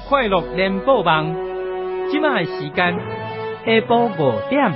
快乐联播网，即卖时间下晡5点。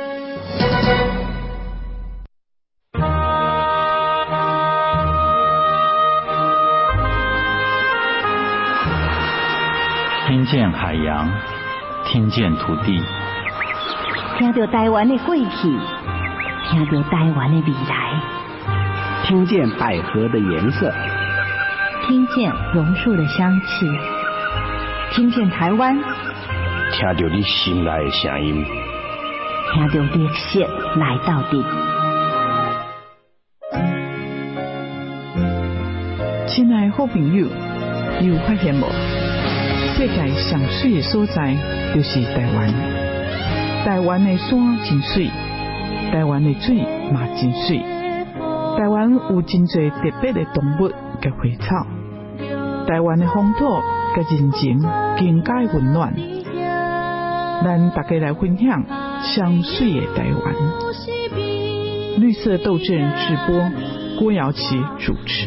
听见海洋，听见土地， 听到台湾的过去，听到台湾的未来， 听见百合的颜色， 听见榕树的香气，听见台湾， 听到你心内的声音， 听到历史来到底。 亲爱的好朋友，你有发现无？世界上水的所在就是台湾。台湾的山真水，台湾的水嘛真水。台湾有真侪特别的动物甲花草。台湾的风土甲人情更加温暖。咱大家来分享香水的台湾。绿色斗阵直播，郭瑶琪主持。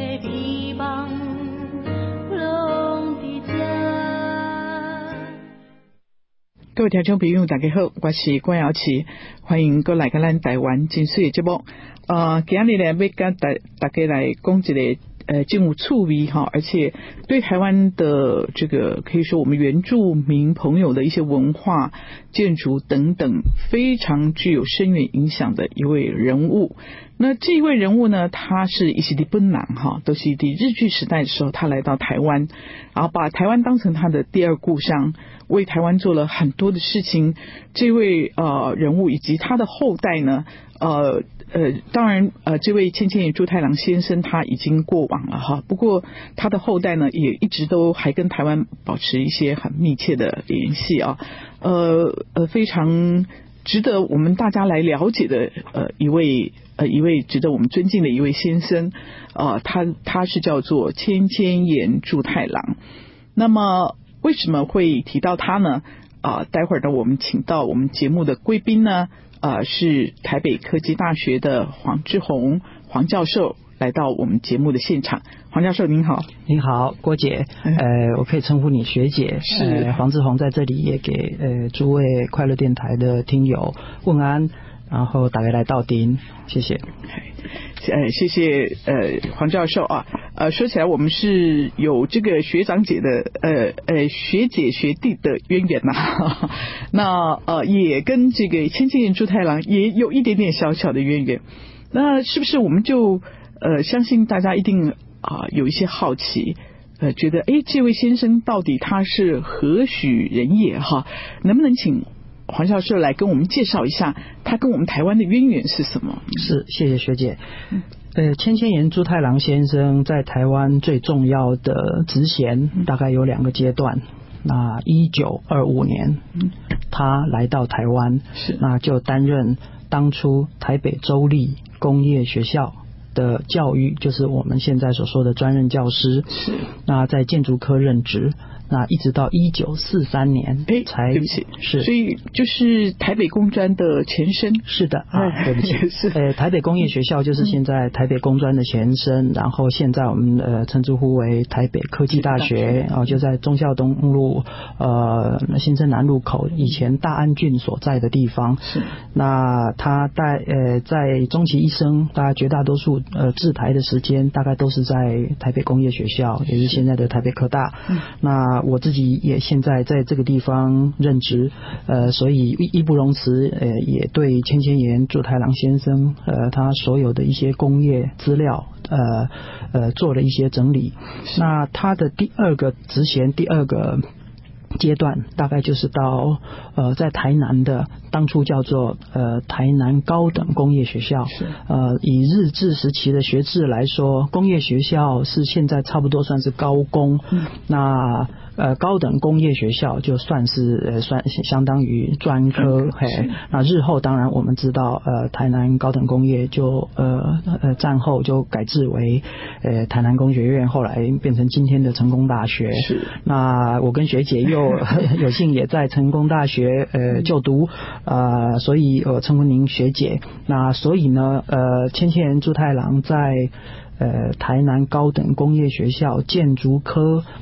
各位听众朋友大家好，我是关瑶琪，欢迎过来跟咱台湾真水的节目。今日呢要跟大家来讲一个真有趣味哈，而且对台湾的这个可以说我们原住民朋友的一些文化、建筑等等非常具有深远影响的一位人物。那这一位人物呢，他是伊西迪本南哈，都是第日据时代的时候他来到台湾，然后把台湾当成他的第二故乡，为台湾做了很多的事情。这位人物以及他的后代呢，当然这位千千叶朱太郎先生他已经过往了哈，不过他的后代呢也一直都还跟台湾保持一些很密切的联系啊，非常值得我们大家来了解的一位值得我们尊敬的一位先生，他是叫做千千叶朱太郎。那么为什么会提到他呢？待会儿呢我们请到我们节目的贵宾呢，是台北科技大学的黄志宏黄教授来到我们节目的现场。黄教授您好。 您好，郭姐，我可以称呼你学姐。 是黄志宏在这里也给诸位快乐电台的听友问安，然后大家来到顶，谢谢。 谢谢黄教授啊。说起来我们是有这个学长姐的学姐学弟的渊源呐，那也跟这个千千叶朱太郎也有一点点小小的渊源。那是不是我们就相信大家一定有一些好奇，觉得这位先生到底他是何许人也哈？能不能请黄教授来跟我们介绍一下他跟我们台湾的渊源是什么？是， 谢谢学姐。千千叶朱太郎先生在台湾最重要的职衔大概有2个阶段。那1925年他来到台湾，那就担任当初台北州立工业学校的教育，就是我们现在所说的专任教师。 是， 那在建筑科任职，那一直到1943年才， 对不起， 是， 所以就是台北工专的前身。 是的对不起，是台北工业学校就是现在台北工专的前身，然后现在我们称之呼为台北科技大学，就在忠孝东路新生南路口以前大安郡所在的地方。 是， 那他在终其一生，大概绝大多数治台的时间大概都是在台北工业学校，也是现在的台北科大。那我自己也现在在这个地方任职，所以义不容辞，也对千千叶朱太郎先生他所有的一些工业资料做了一些整理。那他的第2个职衔，第2个阶段大概就是到在台南的当初叫做台南高等工业学校。以日治时期的学制来说，工业学校是现在差不多算是高工。那高等工业学校就算是相当于专科。那日后当然我们知道台南高等工业就战后就改制为台南工学院，后来变成今天的成功大学。 是， 那我跟学姐又有幸也在成功大学就读，所以我称呼您学姐。那所以呢千千叶朱太郎在台南高等工业学校建筑科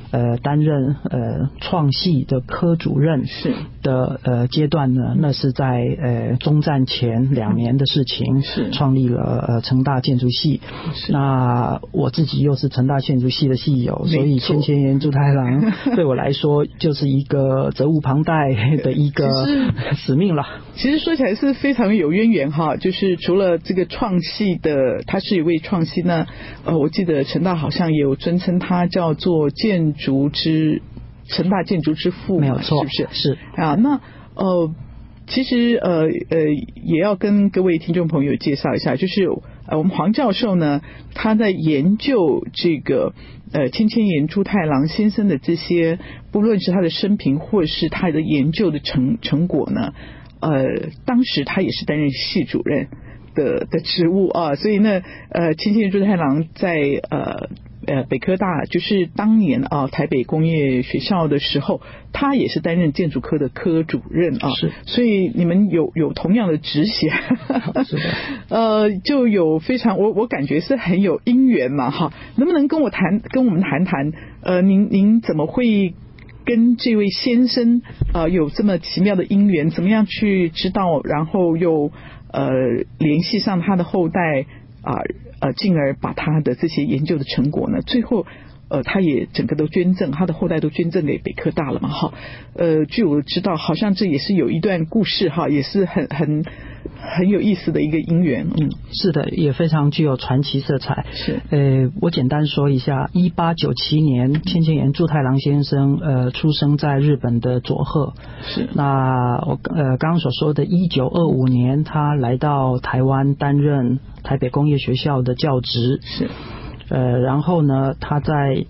担任创系的科主任是的阶段呢，那是在中战前2年的事情， 是创立了成大建筑系。那我自己又是成大建筑系的系友，所以千千元猪太郎对我来说就是一个责无旁贷的一个使命了。 其实说起来是非常有渊源哈，就是除了这个创系的，他是一位创系呢，我记得成大好像也有尊称他叫做成大建筑之父， 没有错， 是不是？ 是啊，那其实也要跟各位听众朋友介绍一下，就是我们黄教授呢，他在研究这个千千岩猪太郎先生的这些，不论是他的生平或是他的研究的成果呢，当时他也是担任系主任的职务啊，所以呢，千千岩猪太郎在北科大，就是当年台北工业学校的时候，他也是担任建筑科的科主任啊， 是，所以你们有同样的职衔， 是的， 就有非常我感觉是很有因缘嘛哈，能不能跟我们谈谈您怎么会跟这位先生有这么奇妙的因缘，怎么样去知道，然后又联系上他的后代进而把他的这些研究的成果呢，最后他也整个都捐赠，他的后代都捐赠给北科大了嘛哈。据我知道，好像这也是有一段故事哈，也是很有意思的一个因缘。 是的，也非常具有传奇色彩。 是， 我简单说一下，1897年，千千岩猪太郎先生出生在日本的佐贺。 是， 那我刚刚所说的1925年，他来到台湾担任台北工业学校的教职。 是。 然后呢，他在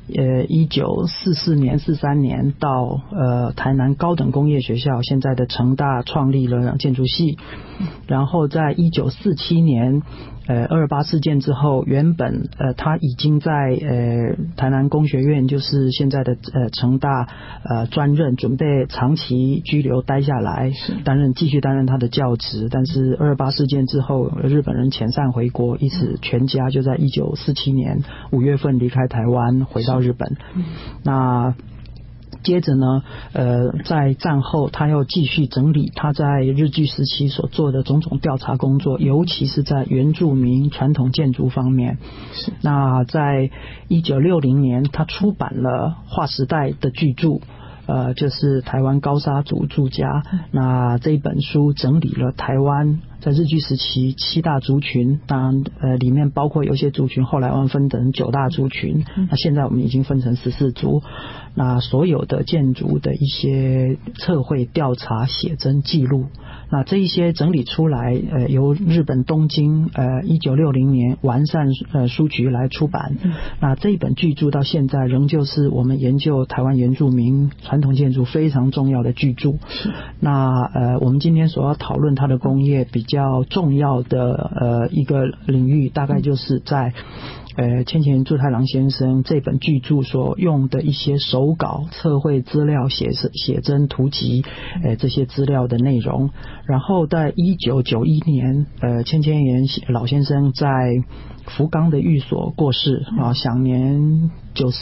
1944年、43年到台南高等工业学校，现在的成大创立了建筑系。然后在1947年228事件之后，原本他已经在台南工学院，就是现在的成大专任，准备长期居留待下来，继续担任他的教职。但是228事件之后，日本人遣散回国，因此全家就在1947年5月份离开台湾，回到日本。那接着呢，在战后他又继续整理他在日据时期所做的种种调查工作，尤其是在原住民传统建筑方面。那在1960年，他出版了划时代的巨著。就是台湾高沙族住家。那这一本书整理了台湾在日据时期7大族群，当然里面包括有些族群后来我们分成9大族群，那现在我们已经分成14族。那所有的建筑的一些测绘调查写真记录，那这一些整理出来由日本东京1960年完善书局来出版。那这一本巨著到现在仍旧是我们研究台湾原住民传统建筑非常重要的巨著。那我们今天所要讨论它的工业比较重要的一个领域，大概就是在千千岩猪太郎先生这本巨著所用的一些手稿、测绘资料、写真、图集，这些资料的内容。然后在1991年，千千岩老先生在福冈的寓所过世享年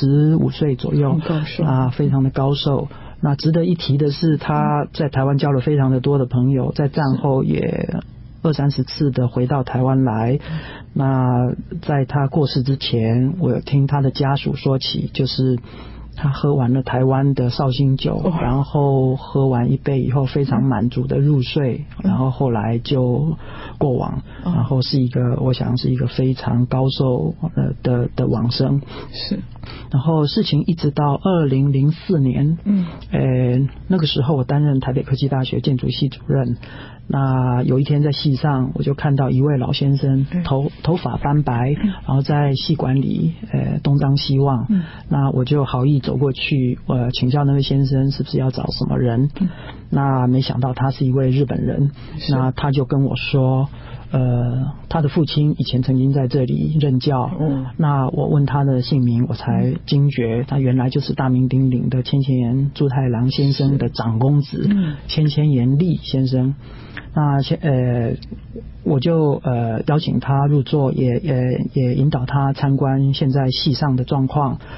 95岁左右，非常的高寿。那值得一提的是，他在台湾交了非常的多的朋友，在战后也20-30次的回到台湾来。那在他过世之前，我有听他的家属说起，就是他喝完了台湾的绍兴酒，然后喝完一杯以后非常满足的入睡，然后后来就过往，然后是一个我想是一个非常高寿的往生。 是。 然后事情一直到2004年，那个时候我担任台北科技大学建筑系主任。那有一天在系上，我就看到一位老先生，头发斑白，然后在系馆里东张西望。那我就好意走过去，请教那位先生是不是要找什么人。那没想到他是一位日本人。那他就跟我说，他的父亲以前曾经在这里任教。那我问他的姓名，我才惊觉他原来就是大名鼎鼎的千千岩猪太郎先生的长公子，千千岩利先生。那我就邀请他入座，也引导他参观现在系上的状况。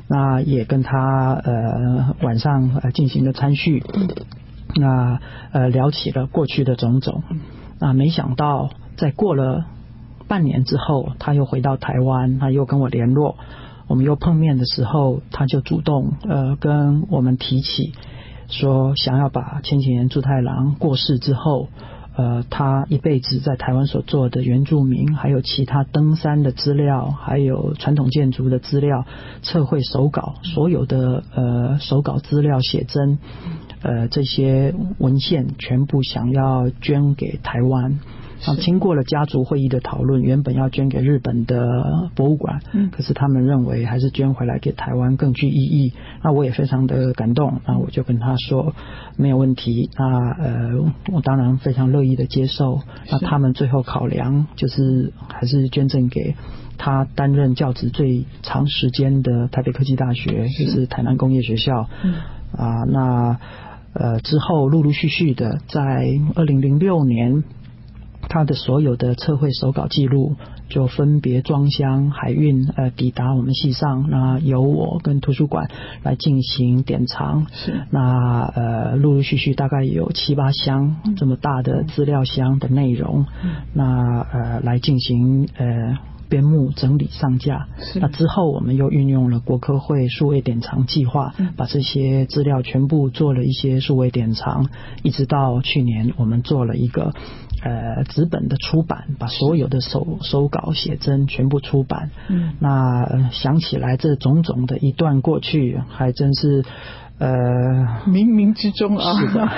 那也跟他晚上进行了参叙，那聊起了过去的种种。那没想到在过了半年之后，他又回到台湾，他又跟我联络，我们又碰面的时候，他就主动跟我们提起说想要把千禧年猪太郎过世之后他一辈子在台湾所做的原住民还有其他登山的资料，还有传统建筑的资料，测绘手稿，所有的手稿资料写真这些文献全部想要捐给台湾。经过了家族会议的讨论，原本要捐给日本的博物馆，可是他们认为还是捐回来给台湾更具意义。那我也非常的感动，那我就跟他说没有问题，那我当然非常乐意的接受。那他们最后考量就是还是捐赠给他担任教职最长时间的台北科技大学，就是台南工业学校。那之后陆陆续续的在2006年他的所有的测绘手稿记录就分别装箱海运抵达我们系上，那由我跟图书馆来进行典藏。那陆陆续续大概有7-8箱这么大的资料箱的内容，那来进行编目整理上架。那之后我们又运用了国科会数位典藏计划，把这些资料全部做了一些数位典藏，一直到去年我们做了一个纸本的出版，把所有的手稿写真全部出版。那想起来这种种的一段过去，还真是冥冥之中啊。 是的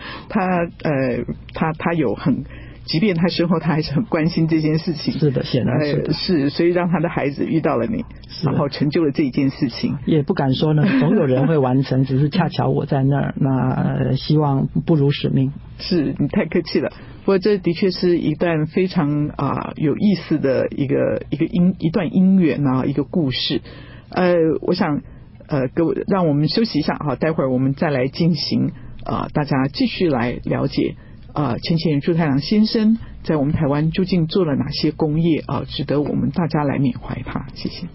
他有很，即便他身后他还是很关心这件事情。 是的，显然是的。 是，所以让他的孩子遇到了你，然后成就了这一件事情。也不敢说呢，总有人会完成，只是恰巧我在那儿。那希望不辱使命。 是，你太客气了。不过这的确是一段非常有意思的一段姻缘啊，一个故事。我想各位让我们休息一下哈，待会儿我们再来进行大家继续来了解千禧年猪太郎先生在我们台湾究竟做了哪些功业值得我们大家来缅怀他。谢谢。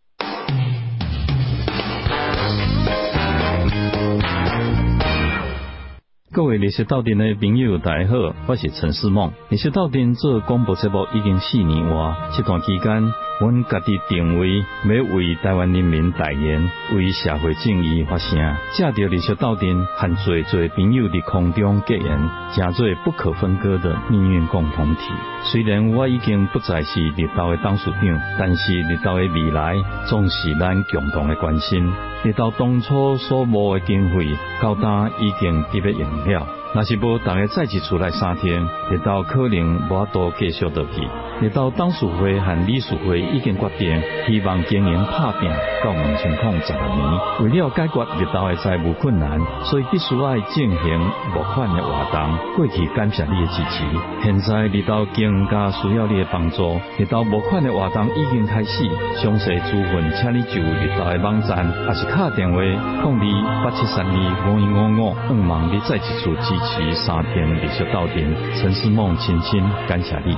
各位历史斗阵的朋友大家好，我是陈思梦。历史斗阵做广播节目已经4年多，这段期间阮家己定位要为台湾人民代言，为社会正义发声，借着历史斗阵和侪朋友伫空中结缘，成做不可分割的命运共同体。虽然我已经不再是日斗的董事长，但是日斗的未来总是咱共同的关心。日斗当初所募的经费，到今已经得要用了。若是无大家再一次来3天，日斗可能无法度继续落去。日斗董事会和理事会已经决定，希望经营打拼到2016年。为了解决日斗的财务困难，所以必须要进行募款的活动。过去感谢你的支持，现在日斗更加需要你的帮助。日斗募款的活动已经开始，详细资讯请你就日斗的网站，还是打电话02-8732-5155，望你再一次支持3天历史斗阵。陈思梦亲亲感谢你。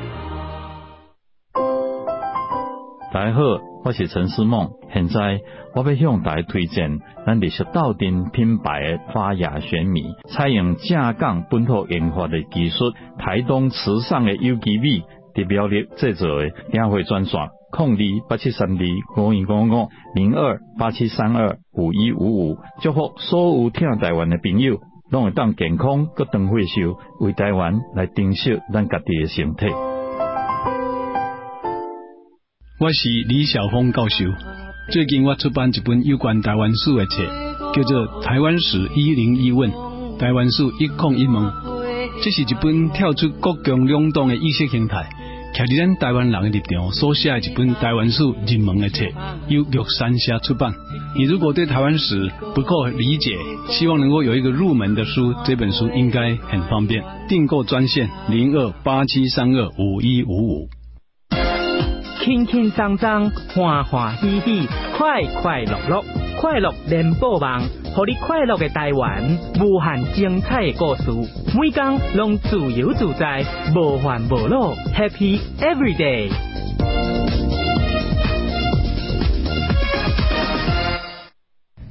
大家好，我是陈思梦。现在我要向大家推荐咱历史斗阵品牌的花雅玄米，采用正港本土研发的技术，台东慈善的有机米特别力制作的。领会专线02-8732-5155，02-8732-5155，祝福所有听台湾的朋友拢会当健康佮长寿寿，为台湾来珍惜咱家己的身体。 我是李晓峰教授，最近我出版一本有关台湾史的册，叫做《台湾史101问》，台湾史101问。这是一本跳出国共两党的意识形态，徛伫咱台湾人的立场所写的一本台湾史入门的册，由玉山社出版。你如果对台湾史不够理解，希望能够有一个入门的书，这本书应该很方便。订购专线02-8732-5155。 轻轻松松，欢欢喜喜，快快乐乐，快乐联播网，互你快乐的台湾，无限精彩的故事，每天拢自由自在，无烦无恼 ，Happy Everyday。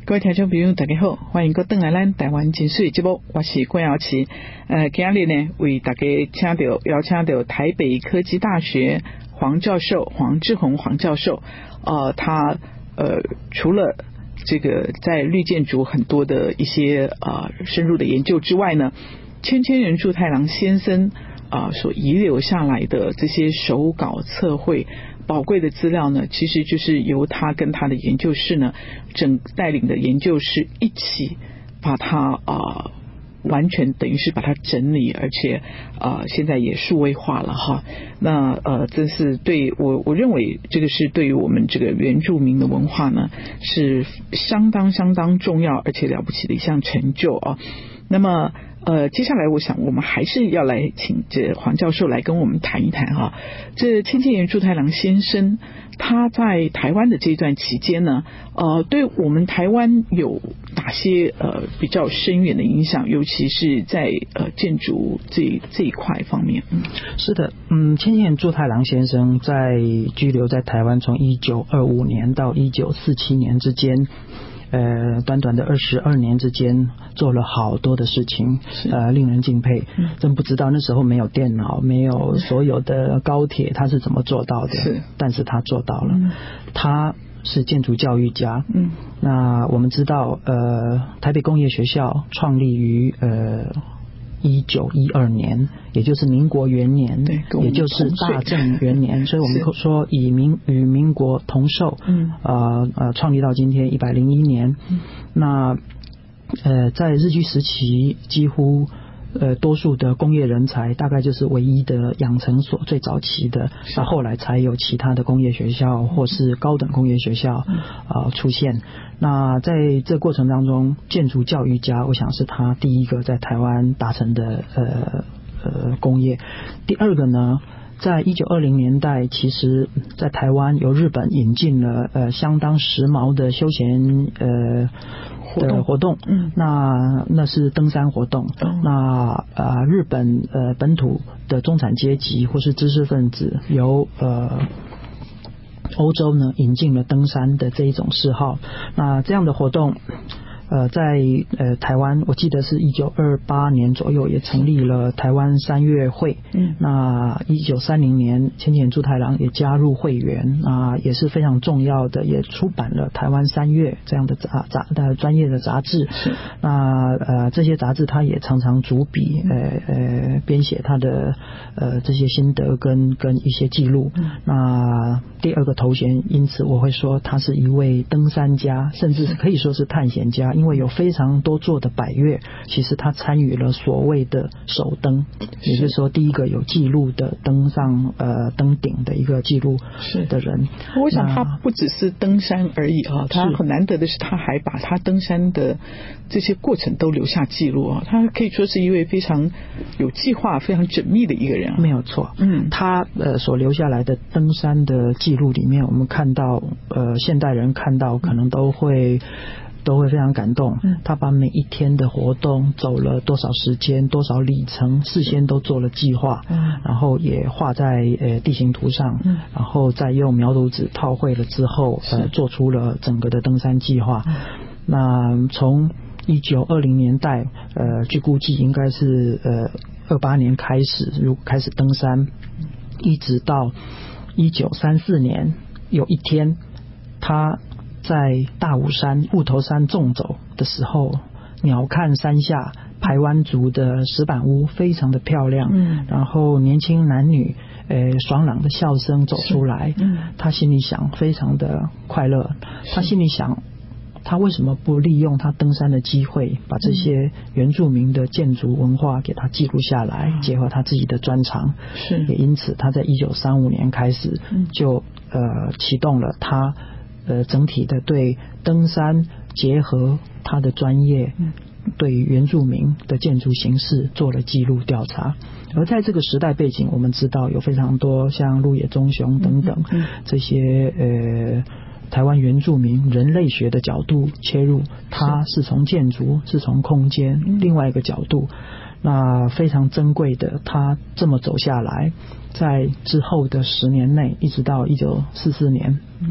各位听众朋友大家好，欢迎各回来咱台湾真水节目，我是关瑶琪。今日呢为大家邀请到台北科技大学黄教授黄志宏黄教授，他除了这个在绿建筑很多的一些深入的研究之外呢，千人柱太郎先生所遗留下来的这些手稿测绘宝贵的资料呢，其实就是由他跟他的研究室呢带领的研究室一起把它完全等于是把它整理，而且现在也数位化了哈。那这是对我认为这个是对于我们这个原住民的文化呢是相当重要而且了不起的一项成就啊。那么接下来我想我们还是要来请这黄教授来跟我们谈一谈哈，这千叶柱太郎先生他在台湾的这段期间呢，对我们台湾有哪些比较深远的影响，尤其是在建筑这一块方面。 是的，千叶柱太郎先生在居留在台湾从1925年到1947年之间。短短的22年之间做了好多的事情，令人敬佩。真不知道那时候没有电脑，没有所有的高铁，他是怎么做到的？但是他做到了。他是建筑教育家。那我们知道，台北工业学校创立于1912年，也就是民国元年，也就是大正元年，所以我们说与民国同寿。创立到今天101年。那在日据时期，几乎多数的工业人才大概就是唯一的养成所，最早期的，那后来才有其他的工业学校或是高等工业学校出现。那在这过程当中，建筑教育家我想是他第一个在台湾达成的工业。第二个呢，在1920年代，其实在台湾由日本引进了相当时髦的休闲活动。那是登山活动。那日本本土的中产阶级或是知识分子由欧洲呢引进了登山的这一种嗜好。那这样的活动在台湾，我记得是1928年左右也成立了台湾山岳会。那1930年千叶柱太郎也加入会员，也是非常重要的，也出版了台湾山岳这样的专业的杂志。那这些杂志他也常常主笔编写他的这些心得跟一些记录。那第二个头衔，因此我会说他是一位登山家，甚至可以说是探险家，因为有非常多座的百岳，其实他参与了所谓的首登，也就是说第一个有记录的登上登顶的一个记录的人。 我想他不只是登山而已他很难得的是他还把他登山的这些过程都留下记录他可以说是一位非常有计划非常缜密的一个人。 没有错。他所留下来的登山的记录里面，我们看到现代人看到可能都会非常感动。他把每一天的活动走了多少时间多少里程事先都做了计划，然后也画在地形图上，然后再用描图纸套绘了之后做出了整个的登山计划。那从1920年代据估计应该是28年开始登山，一直到1934年有一天他在大武山雾头山纵走的时候，鸟瞰山下排湾族的石板屋非常的漂亮。然后年轻男女爽朗的笑声走出来。他心里想非常的快乐。他心里想他为什么不利用他登山的机会，把这些原住民的建筑文化给他记录下来，结合他自己的专长。也因此他在1935年开始就启动了他整体的对登山结合他的专业，对原住民的建筑形式做了记录调查。而在这个时代背景，我们知道有非常多像鹿野忠雄等等这些台湾原住民人类学的角度切入，它是从建筑是从空间另外一个角度。那非常珍贵的，他这么走下来，在之后的10年内一直到1944年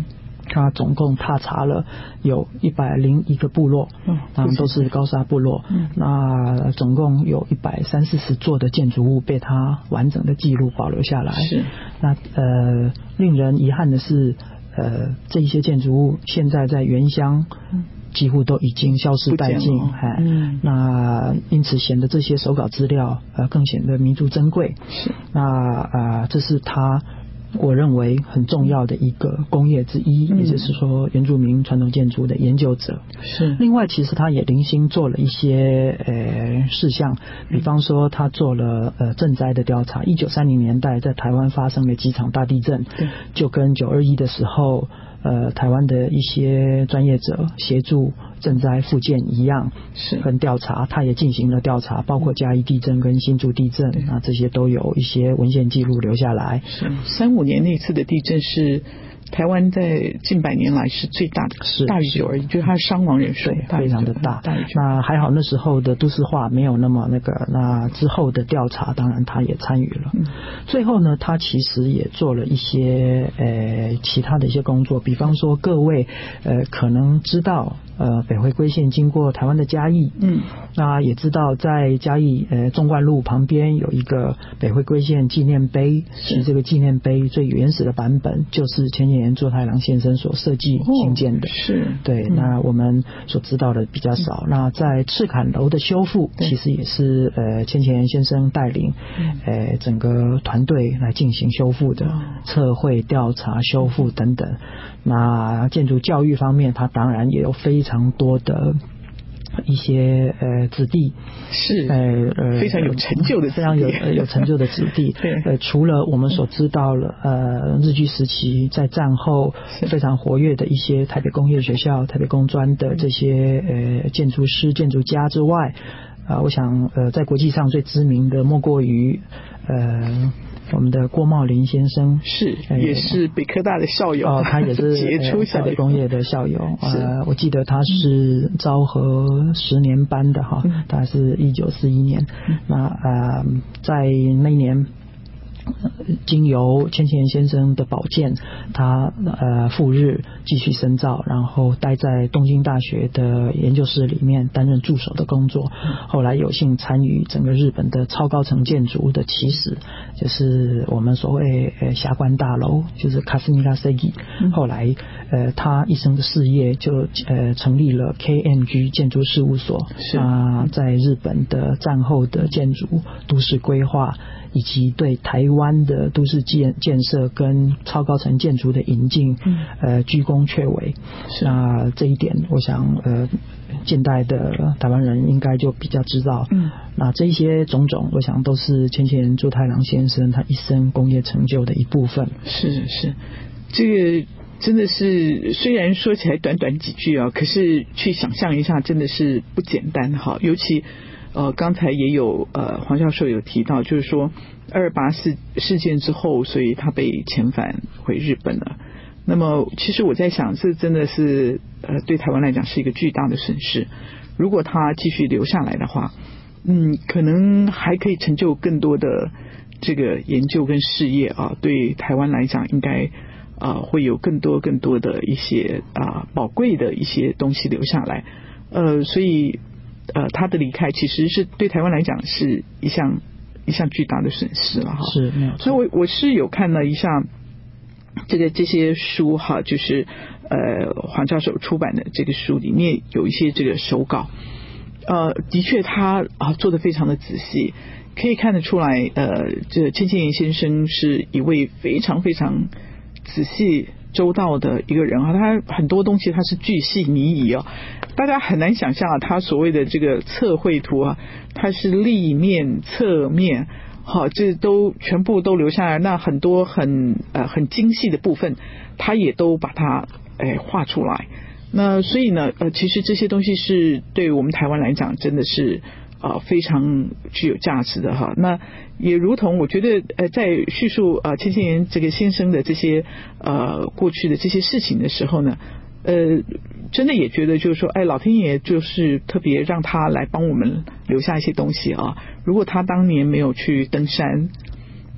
他总共踏查了有101个部落，他们都是高沙部落，那总共有130-140座的建筑物被他完整的记录保留下来。 是， 那令人遗憾的是，这一些建筑物现在在原乡几乎都已经消失殆尽，那因此显得这些手稿资料更显得弥足珍贵。 是， 那这是他我认为很重要的一个工业之一，也就是说原住民传统建筑的研究者。 是， 另外其实他也零星做了一些事项，比方说他做了震灾的调查。1930年代在台湾发生了几场大地震，就跟921的时候台湾的一些专业者协助震灾复健一样， 是跟调查，他也进行了调查，包括嘉义地震跟新竹地震，那这些都有一些文献记录留下来。 是35年那次的地震是台湾在近100年来是最大的， 是大于921，就是它的伤亡人数非常的大。那还好那时候的都市化没有那么那个，那之后的调查当然他也参与了。最后呢，他其实也做了一些其他的一些工作，比方说各位可能知道北回归线经过台湾的嘉义，那也知道在嘉义纵贯路旁边有一个北回归线纪念碑，其实这个纪念碑最原始的版本就是千年佐太郎先生所设计兴建的。 是， 对，那我们所知道的比较少。那在赤坎楼的修复，其实也是千年先生带领整个团队来进行修复的，测绘、调查、修复等等。那建筑教育方面，他当然也有非常多的一些子弟， 是非常有成就的， 非常有成就的子弟。 对， 除了我们所知道了日据时期在战后非常活跃的一些台北工业学校、台北工专的这些建筑师、建筑家之外，我想在国际上最知名的莫过于我们的郭茂林先生， 是也是北科大的校友， 他也是杰出校友， 台北工业的校友。我记得他是昭和10年班的哈，他是1941年。那在那一年，经由千千先生的保荐，他赴日继续深造，然后待在东京大学的研究室里面担任助手的工作。后来有幸参与整个日本的超高层建筑的起始，就是我们所谓霞关大楼，就是 Kasumiga Segi。后来他一生的事业就成立了 KMG 建筑事务所，在日本的战后的建筑都市规划以及对台湾的都市建设跟超高层建筑的引进居功阙伟。那这一点我想近代的台湾人应该就比较知道。那这些种种我想都是千千佐太郎先生他一生工业成就的一部分。 是这个真的是虽然说起来短短几句可是去想象一下真的是不简单哈。尤其刚才也有黄教授有提到，就是说228事件之后，所以他被遣返回日本了。那么其实我在想，这真的是对台湾来讲是一个巨大的损失。如果他继续留下来的话，可能还可以成就更多的这个研究跟事业对台湾来讲应该会有更多的一些宝贵的一些东西留下来。所以他的离开其实是对台湾来讲是一项巨大的损失了哈。 是，没有错。 所以我是有看了一下这些书哈，就是黄教授出版的这个书里面有一些这个手稿，的确他做得非常的仔细，可以看得出来这千千岩先生是一位非常非常仔细周到的一个人他很多东西他是巨细靡遗大家很难想象他所谓的这个测绘图他是立面侧面这都全部都留下来，那很多很精细的部分他也都把它画出来。那所以呢其实这些东西是对我们台湾来讲真的是非常具有价值的那也如同我觉得在叙述千千岩这个先生的这些过去的这些事情的时候呢真的也觉得就是说老天爷就是特别让他来帮我们留下一些东西如果他当年没有去登山，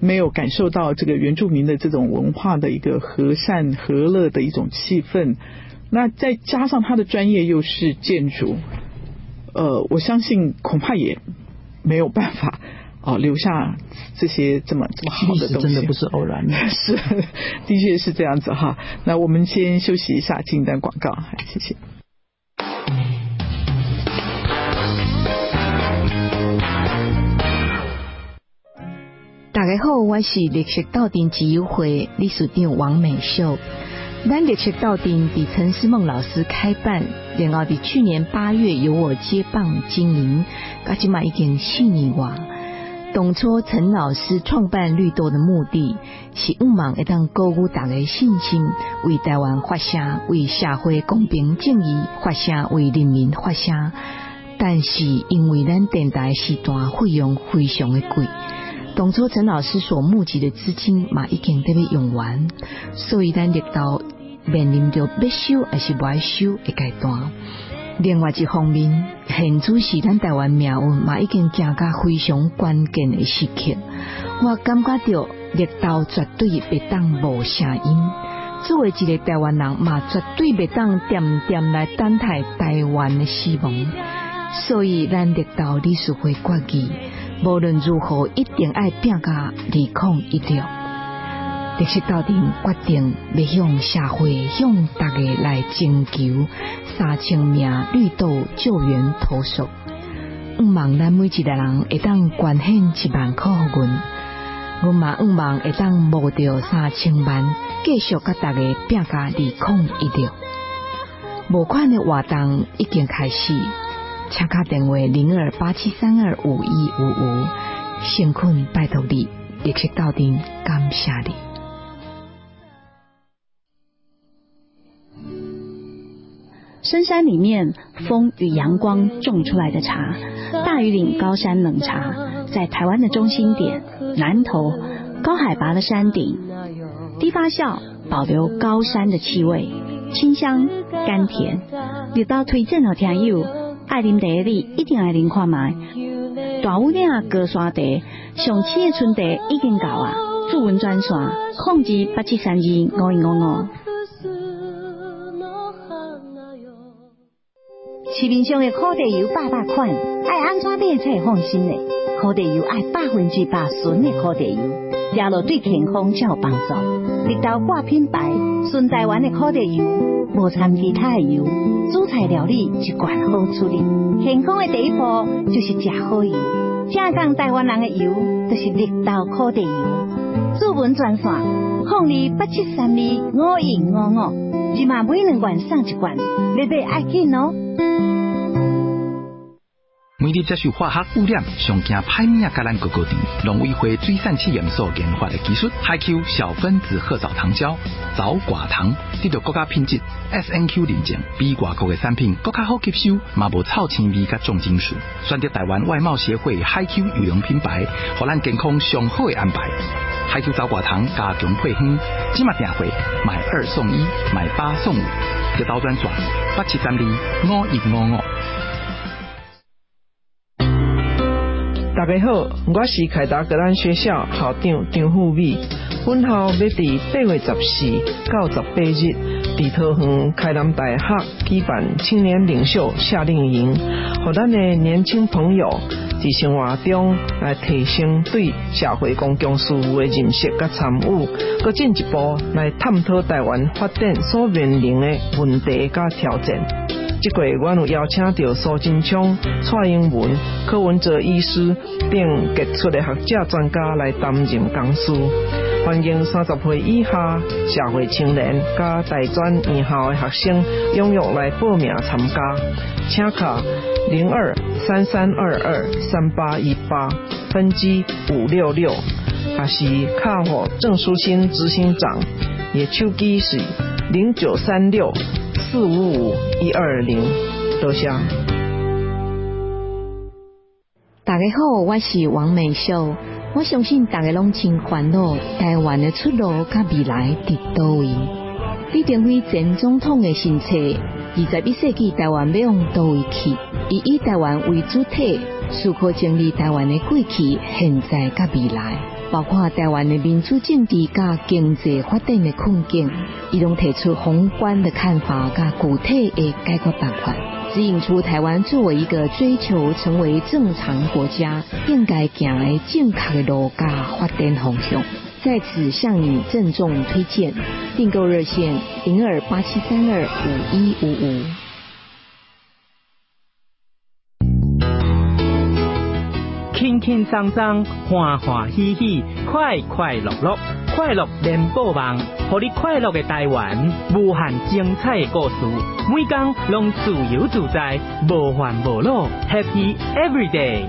没有感受到这个原住民的这种文化的一个和善和乐的一种气氛。那再加上他的专业又是建筑，我相信恐怕也没有办法留下这些这么好的东西， 真的不是偶然的。 是，的确是这样子哈。那我们先休息一下，进一段广告，谢谢。 大家好，我是历史斗阵自由会理事长王美秀。咱历史斗阵比陈思梦老师开办，然后比去年8月由我接棒经营，到现在已经4年多。当初陈老师创办绿豆的目的是希望会当鼓舞大家信心，为台湾发声，为社会公平正义发声，为人民发声。但是因为咱电台时段费用非常的贵，当初陈老师所募集的资金嘛已经得要用完，所以咱力道面临着要收还是不爱收的阶段。另外一方面，现主是咱台湾命运嘛已经行到非常关键的时刻，我感觉到力道绝对袂当无声音。作为一个台湾人嘛，绝对袂当点点来等待台湾的死亡。所以咱力道理事会决议，无论如何一定要拼到2016。历史斗阵决定要向社会、向大家来征求3000名绿豆救援投手，望咱每一个人会当捐献1万块给阮嘛望会当募到3000万，继续甲大家拼到2016。募款的活动已经开始，请打电话0287325155，诚恳拜托你，历史斗阵感谢你。 深山里面风与阳光种出来的茶，大屿岭高山冷茶，在台湾的中心点南投高海拔的山顶，低发酵，保留高山的气味，清香甘甜。绿豆推荐给听友，爱啉茶的你一定爱啉看卖。大武岭高山茶上市的春茶已经到啊，注文专线02873255155。市面上的烤地油800款，爱安怎买才会放心呢？烤地油爱100%纯的烤地油，吃落对健康才有帮助。绿豆挂品牌，纯台湾的烤地油，无掺其他的油，煮菜料理一贯好处理。健康的第一步就是吃好油，正港台湾人的油就是绿豆烤地油。注文专线02873255155，即嘛买2罐送1罐，你得爱紧哦。 每日接受化学污染，上惊歹命甲咱高高甜。农委会水产试验所研发的技术 ，HiQ 小分子褐藻糖胶、藻寡糖，得到国家品质 SNQ 认证，比外国的产品更加好吸收，嘛无臭青味甲重金属。选择台湾外贸协会 HiQ 羽绒品牌，互咱健康上好的安排。HiQ 藻寡糖加强配方，即马订货买2送1，买8送5，接到专线87325155。 大家好，我是凯达格兰学校校长张富美。本校要伫8月14到18日，伫桃园开南大学举办青年领袖夏令营，让咱的年轻朋友伫生活中来提升对社会公共事务的认识甲参与，搁进一步来探讨台湾发展所面临的问题甲挑战。这个月，我有邀请到苏金昌、蔡英文、柯文哲医师等杰出的学者专家来担任讲师，欢迎30岁以下社会青年甲大专院校的学生踊跃来报名参加，请卡0233223818分机566，还是卡互郑淑欣执行长，也手机是0936455120，多谢。 大家好，我是王美秀。我相信大家拢真烦恼，台湾的出路甲未来伫倒位？李登辉前总统的新册21世纪台湾要往倒位去？以台湾为主体，思考整理台湾的过去、现在甲未来。 包括台湾的民主政治甲经济发展的困境，伊拢提出宏观的看法甲具体的解决办法，指引出台湾作为一个追求成为正常国家应该行的正确的路甲发展方向。在此向你郑重推荐，订购热线0287325155。 轻轻松松，欢欢喜喜，快快乐乐，快乐联播网，互你快乐的台湾，无限精彩的故事，每天拢自由自在，无烦无恼 ，Happy Everyday。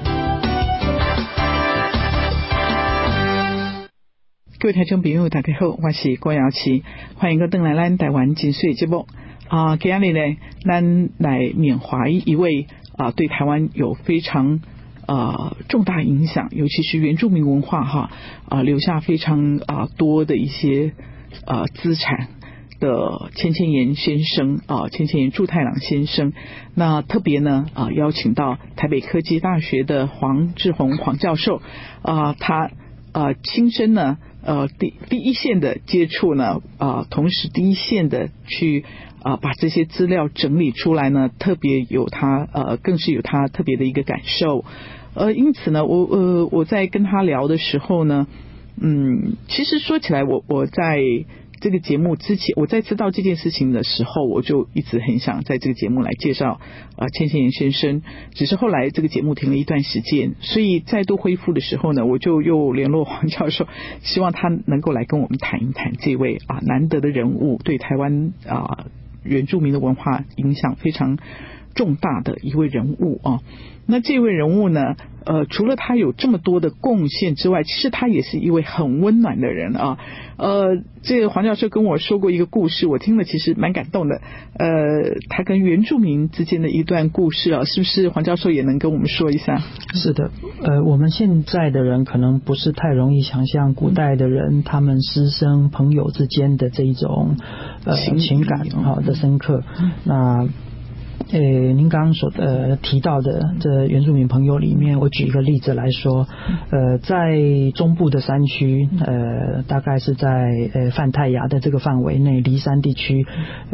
各位听众朋友，大家好，我是郭瑶琪，欢迎各位回来咱台湾精髓节目。今日呢，咱来缅怀一位对台湾有非常重大影响，尤其是原住民文化留下非常多的一些资产的千千岩先生千千岩助太郎先生。那特别呢邀请到台北科技大学的黄志宏黄教授，他亲身呢第一线的接触呢同时第一线的去把这些资料整理出来呢，特别有他更是有他特别的一个感受。因此呢我在跟他聊的时候呢，其实说起来我在这个节目之前，我在知道这件事情的时候，我就一直很想在这个节目来介绍千千岩先生，只是后来这个节目停了一段时间，所以再度恢复的时候呢，我就又联络黄教授，希望他能够来跟我们谈一谈这位难得的人物，对台湾原住民的文化影响非常重大的一位人物那这位人物呢除了他有这么多的贡献之外，其实他也是一位很温暖的人这个黄教授跟我说过一个故事，我听了其实蛮感动的他跟原住民之间的一段故事是不是黄教授也能跟我们说一下？ 是的，我们现在的人可能不是太容易想象古代的人他们师生朋友之间的这一种情感的深刻。那您刚刚所提到的这原住民朋友里面，我举一个例子来说，在中部的山区，大概是在泛泰雅的这个范围内，梨山地区，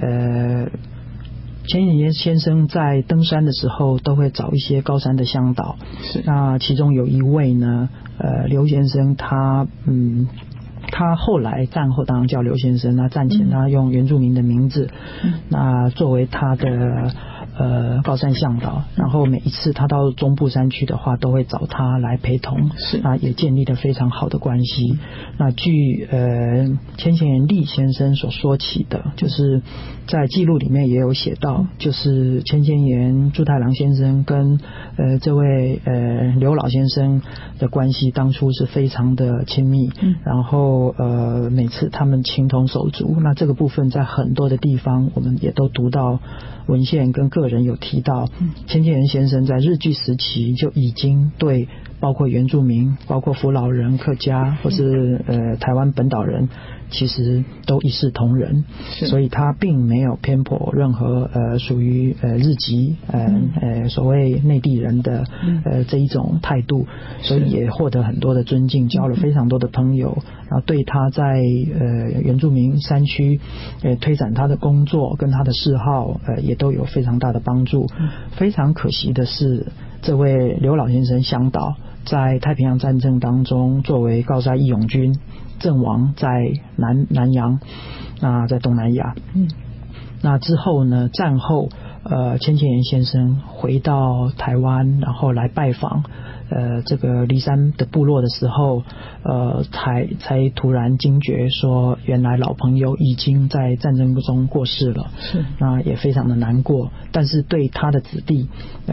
千岩先生在登山的时候都会找一些高山的向导，那其中有一位呢，刘先生他后来战后当然叫刘先生，那战前他用原住民的名字，那作为他的高山向导，然后每一次他到中部山区的话都会找他来陪同，那也建立了非常好的关系。那据千千岩利先生所说起的，就是在记录里面也有写到，就是千千岩助太郎先生跟这位刘老先生的关系当初是非常的亲密，然后每次他们情同手足，那这个部分在很多的地方我们也都读到文献跟个人有提到，千千岩先生在日据时期就已经对包括原住民、包括福佬人、客家或是台湾本岛人其实都一视同仁，所以他并没有偏颇任何属于日籍所谓内地人的这一种态度，所以也获得很多的尊敬，交了非常多的朋友，然后对他在原住民山区推展他的工作跟他的嗜好也都有非常大的帮助。非常可惜的是，这位刘老先生向导在太平洋战争当中作为高沙义勇军阵亡在南洋，那在东南亚。那之后呢，战后千千岩先生回到台湾，然后来拜访这个梨山的部落的时候，才突然惊觉说，原来老朋友已经在战争中过世了，那也非常的难过。但是对他的子弟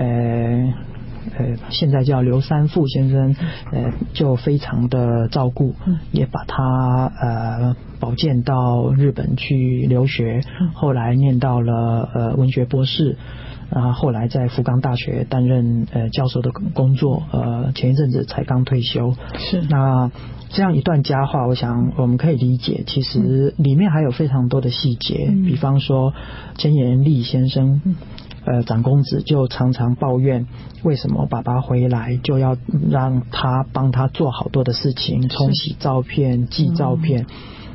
现在叫刘三富先生就非常的照顾，也把他保荐到日本去留学，后来念到了文学博士，后来在福冈大学担任教授的工作，前一阵子才刚退休。那这样一段佳话，我想我们可以理解，其实里面还有非常多的细节，比方说千岩利先生长公子就常常抱怨，为什么爸爸回来就要让他帮他做好多的事情，冲洗照片、寄照片。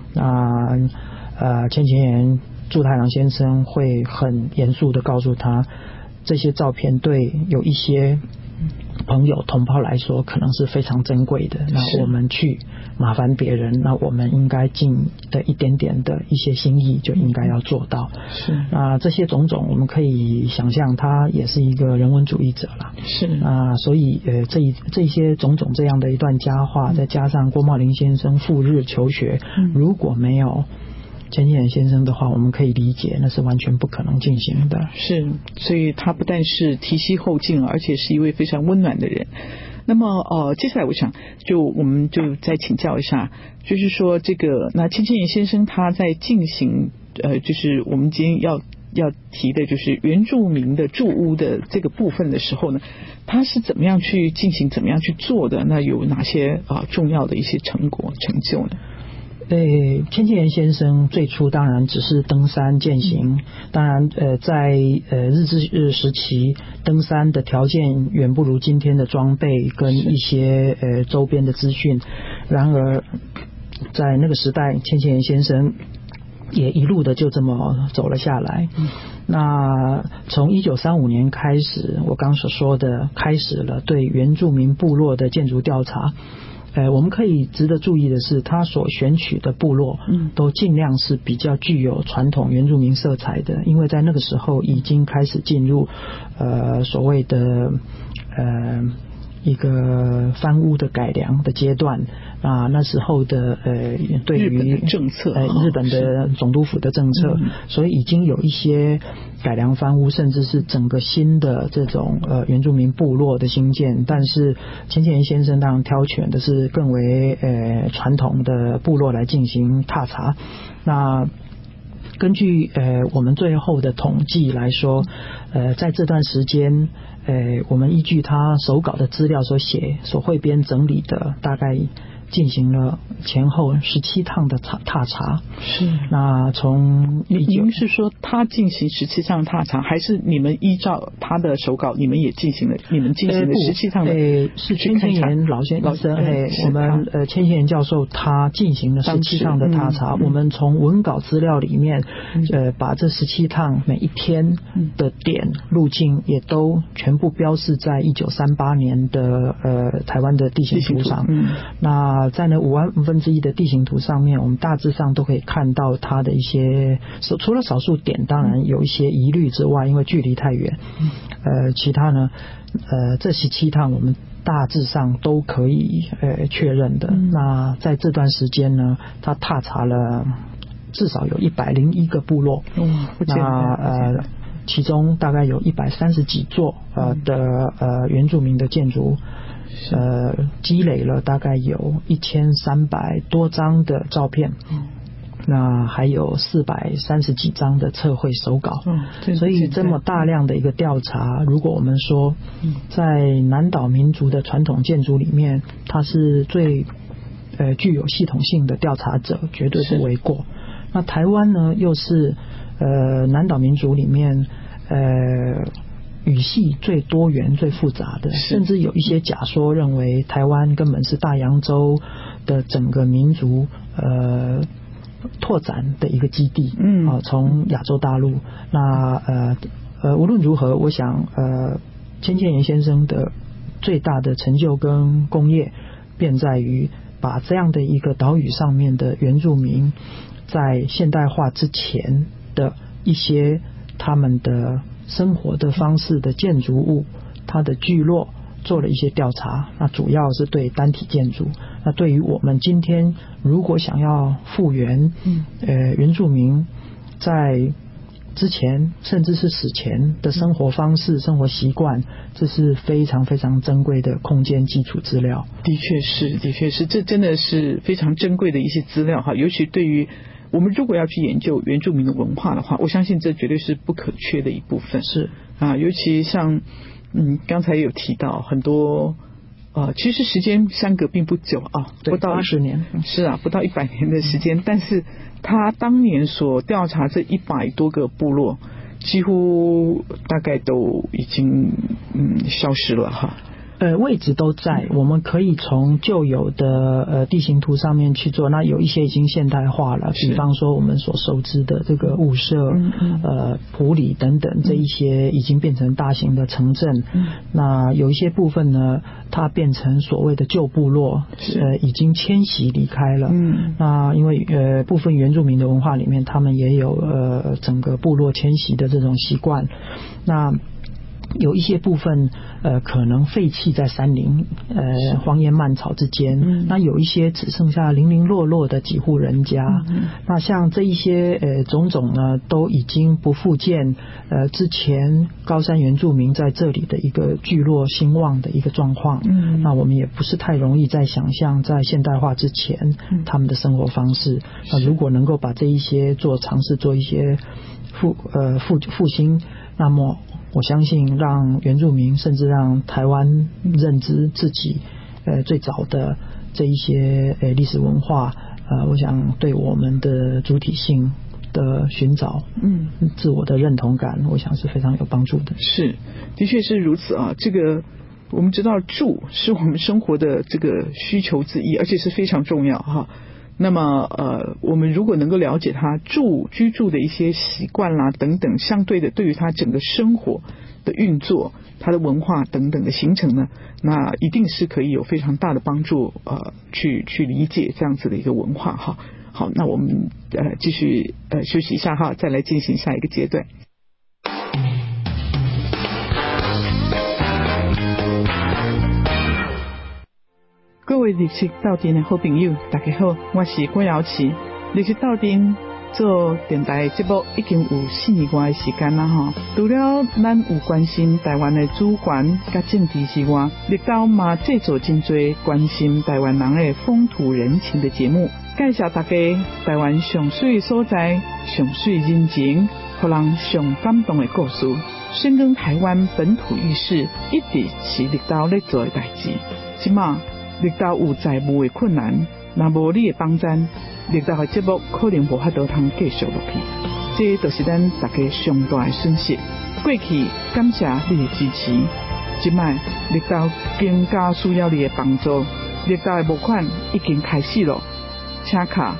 千前言祝太郎先生会很严肃的告诉他，这些照片对有一些朋友同胞来说可能是非常珍贵的，那我们去麻烦别人，那我们应该尽的一点点的一些心意就应该要做到。 是这些种种我们可以想象他也是一个人文主义者啦。 是所以这些种种这样的一段佳话，再加上郭茂林先生赴日求学，如果没有千千言先生的话，我们可以理解那是完全不可能进行的。 是，所以他不但是提携后进，而且是一位非常温暖的人。那么接下来我想我们就再请教一下，就是说那千千言先生他在进行就是我们今天要提的就是原住民的住屋的这个部分的时候呢，他是怎么样去进行，怎么样去做的？那有哪些重要的一些成果成就呢？ 千千言先生最初当然只是登山健行，当然在日治时期登山的条件远不如今天的装备跟一些周边的资讯，然而在那个时代千千言先生也一路的就这么走了下来。那从1935年开始，我刚所说的开始了对原住民部落的建筑调查。我们可以值得注意的是，他所选取的部落都尽量是比较具有传统原住民色彩的，因为在那个时候已经开始进入所谓的一个翻屋的改良的阶段那时候的对于日本的政策日本的总督府的政策，所以已经有一些改良翻屋，甚至是整个新的这种原住民部落的兴建。但是千千言先生当然挑选的是更为传统的部落来进行踏查。那根据我们最后的统计来说，在这段时间我们依据他手稿的资料所汇编整理的，大概进行了前后17趟的踏查。 是。 那从您是说他进行17趟踏查，还是你们依照他的手稿，你们进行了17趟的？ 是千千言老先生，我们千千言教授他进行了17趟的踏查。我们从文稿资料里面，把这17趟每一天的点路径也都全部标示在1938年的台湾的地形图上。那在那1/5的地形图上面，我们大致上都可以看到它的一些除了少数点当然有一些疑虑之外，因为距离太远，其他呢这17趟我们大致上都可以确认的。那在这段时间呢，他踏查了至少有101个部落，那其中大概有130几座的原住民的建筑，积累了大概有1300多张的照片，那还有430几张的测绘手稿。所以这么大量的一个调查，如果我们说在南岛民族的传统建筑里面，它是最具有系统性的调查者，绝对不为过。那台湾呢，又是南岛民族里面语系最多元最复杂的，甚至有一些假说认为台湾根本是大洋洲的整个民族拓展的一个基地。从亚洲大陆。那无论如何，我想千千言先生的最大的成就跟功业便在于把这样的一个岛屿上面的原住民在现代化之前的一些他们的生活的方式的建筑物，它的聚落做了一些调查。那主要是对单体建筑。那对于我们今天如果想要复原原住民在之前甚至是史前的生活方式生活习惯，这是非常非常珍贵的空间基础资料。 的确是，这真的是非常珍贵的一些资料哈。尤其对于我们如果要去研究原住民的文化的话，我相信这绝对是不可缺的一部分。 是尤其像刚才有提到很多其实时间相隔并不久不到 80年， 是不到100年的时间，但是他当年所调查这100多个部落， 几乎大概都已经消失了哈。 位置都在，我们可以从旧有的地形图上面去做，那有一些已经现代化了，比方说我们所熟知的这个雾社、埔里等等，这一些已经变成大型的城镇。那有一些部分呢，它变成所谓的旧部落，已经迁徙离开了。那因为部分原住民的文化里面，他们也有整个部落迁徙的这种习惯。那有一些部分可能废弃在山林荒烟蔓草之间，那有一些只剩下零零落落的几户人家。那像这一些种种呢，都已经不复见之前高山原住民在这里的一个聚落兴旺的一个状况。那我们也不是太容易在想象在现代化之前他们的生活方式。那如果能够把这一些尝试做一些复兴，那么我相信让原住民甚至让台湾认知自己最早的这一些历史文化，我想对我们的主体性的寻找自我的认同感，我想是非常有帮助的。 是，的确是如此啊。这个我们知道住是我们生活的这个需求之一，而且是非常重要哈。那么我们如果能够了解他居住的一些习惯啦等等，相对的对于他整个生活的运作，他的文化等等的形成呢，那一定是可以有非常大的帮助去理解这样子的一个文化哈。好，那我们继续休息一下哈，再来进行下一个阶段。各位历史斗阵的好朋友，大家好，我是关瑶琪。历史斗阵做电台节目已经有4年外的时间啦吼。除了咱有关心台湾的主权甲政治之外，历岛嘛制作真多关心台湾人的风土人情的节目，介绍大家台湾上水的所在、上水人情，互人上感动的故事。深耕台湾本土意识，一直是历岛咧做的代志。即马历岛有财务的困难，若无你的帮赞，历岛的节目可能无法度通继续落去。这就是咱大家上大的损失。过去感谢你的支持，即摆历岛更加需要你的帮助。历岛的募款已经开始了，请卡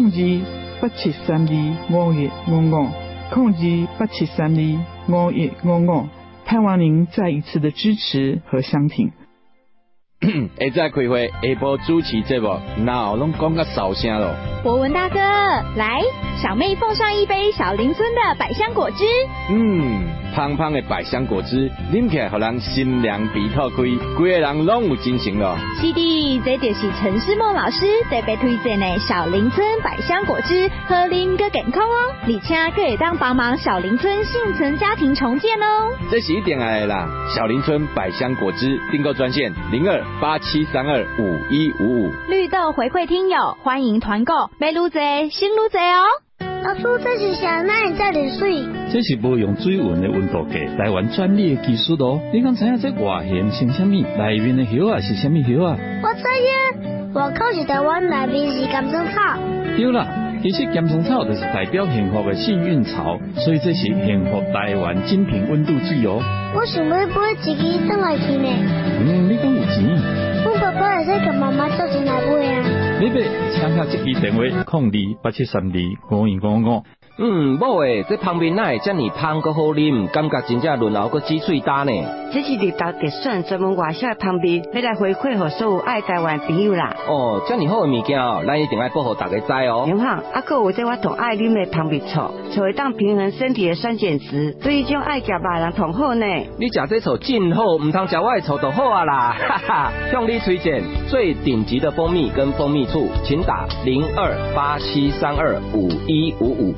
0287325155，0287325155，盼望您再一次的支持和相挺。 会再开会，下晡主持节目，哪有拢讲甲扫声咯？ 博文大哥，来，小妹奉上一杯小林村的百香果汁。 芳芳的百香果汁，饮起来互人心凉鼻透开，规个人拢有精神咯。 是的，这就是陈诗梦老师特别推荐的小林村百香果汁，喝啉个健康哦，而且可以当帮忙小林村幸存家庭重建哦。 这是一定爱的啦！小林村百香果汁订购专线0287325155。 绿豆回馈听友欢迎团购，买愈多心愈多哦。 老师，这是啥？哪会遮热水？ 这是无用水温的温度计，台湾专利的技术哦。你敢知影这外形是啥物？内面的叶啊是啥物叶啊？ 我知影，外口是台湾，内面是甘蔗草。 对啦，其实甘蔗草就是代表幸福的幸运草，所以这是幸福台湾精品温度水哦。 我想要买一支转来去呢。 你敢有钱？ 我爸爸会使甲妈妈做钱来买啊。 你买，请下这支电话0287325155。 某诶，这旁边哪会遮尔香阁好啉，感觉真正轮流阁挤喙焦呢。 这是绿岛特选专门外销旁边，要来回馈给所有爱台湾朋友啦。 哦，遮尔好诶物件哦，咱一定要报互大家知哦。 然后，还有这我同爱啉的旁边醋，才会当平衡身体的酸碱值，对于种爱食肉人同好呢。 你食这醋真好，唔通食我的醋就好啊啦，哈哈！向你推荐最顶级的蜂蜜跟蜂蜜醋，请打0287325155。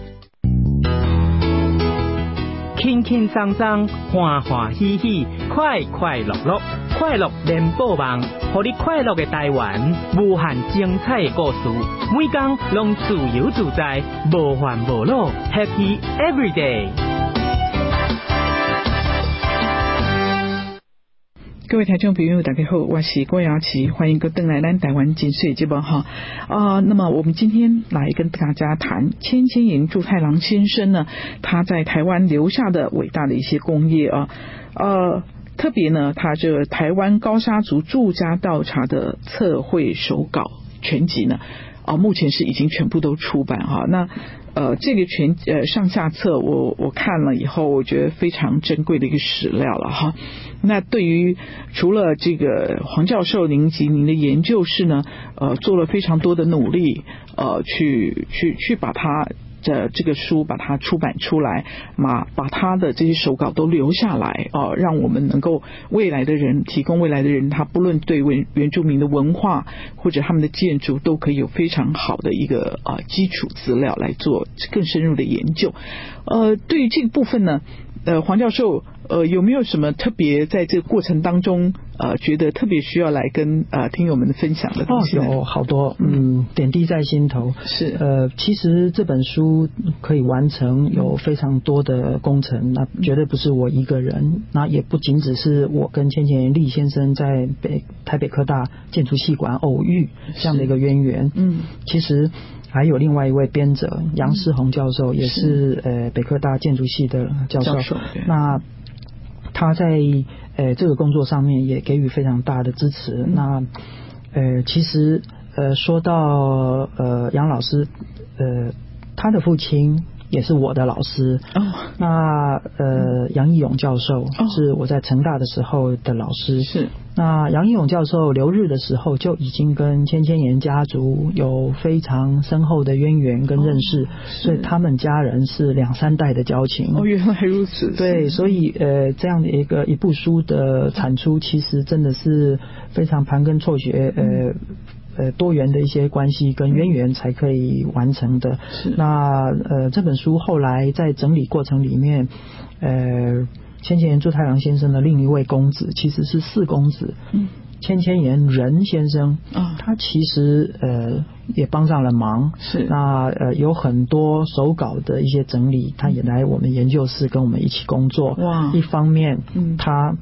轻轻松松，欢欢喜喜，快快乐乐，快乐联播网，互你快乐的台湾，无限精彩的故事，每天拢自由自在，无烦无恼 ，Happy Everyday。 各位听众朋友大家好，我是郭瑶琪，欢迎各位来咱台湾金水节目哈。那么我们今天来跟大家谈千千营祝太郎先生呢，他在台湾留下的伟大的一些功业啊，特别呢，他这台湾高砂族住家调查的测绘手稿全集呢，目前是已经全部都出版哈。那这个上下册我看了以后，我觉得非常珍贵的一个史料了哈。那对于除了这个黄教授您及您的研究室呢，做了非常多的努力，去把它的这个书把它出版出来，把他的这些手稿都留下来让我们能够提供未来的人，他不论对原住民的文化或者他们的建筑都可以有非常好的一个基础资料来做更深入的研究。对于这个部分呢，黄教授有没有什么特别在这个过程当中觉得特别需要来跟听友们分享的东西？ 有好多点滴在心头。 是其实这本书可以完成有非常多的工程，那绝对不是我一个人，那也不仅只是我跟千千利先生在台北科大建筑系馆偶遇这样的一个渊源。其实还有另外一位编者杨世宏教授，也是北科大建筑系的教授。那他在这个工作上面也给予非常大的支持。那其实说到杨老师，他的父亲也是我的老师。那杨义勇教授是我在成大的时候的老师。 是。 那杨义勇教授留日的时候就已经跟千千岩家族有非常深厚的渊源跟认识，所以他们家人是2-3代的交情。 原来如此。 对，所以这样的一部书的产出，其实真的是非常盘根错节，多元的一些关系跟渊源才可以完成的。那这本书后来在整理过程里面，千千岩祝太郎先生的另一位公子其实是4公子，千千岩仁先生，他其实也帮上了忙。 是。 那有很多手稿的一些整理，他也来我们研究室跟我们一起工作。 哇！ 一方面他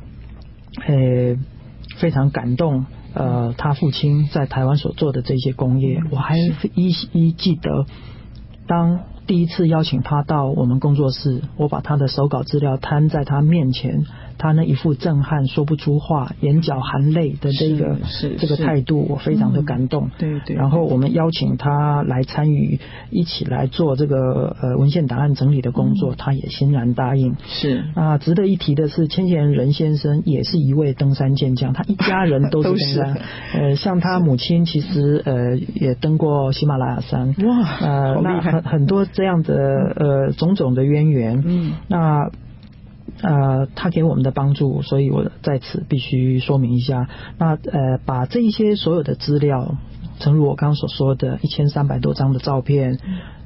非常感动他父亲在台湾所做的这些工业。我还依稀记得，当第一次邀请他到我们工作室，我把他的手稿资料摊在他面前，他那一副震撼说不出话，眼角含泪的这个态度，我非常的感动。 对。 然后我们邀请他来参与，一起来做这个文献档案整理的工作，他也欣然答应。 是。 值得一提的是，千千仁先生也是一位登山健将，他一家人都是登山。像他母亲其实也登过喜马拉雅山。 哇，好厉害！ 很多这样的种种的渊源。那他给我们的帮助，所以我在此必须说明一下。那把这一些所有的资料，正如我刚刚所说的1300多张的照片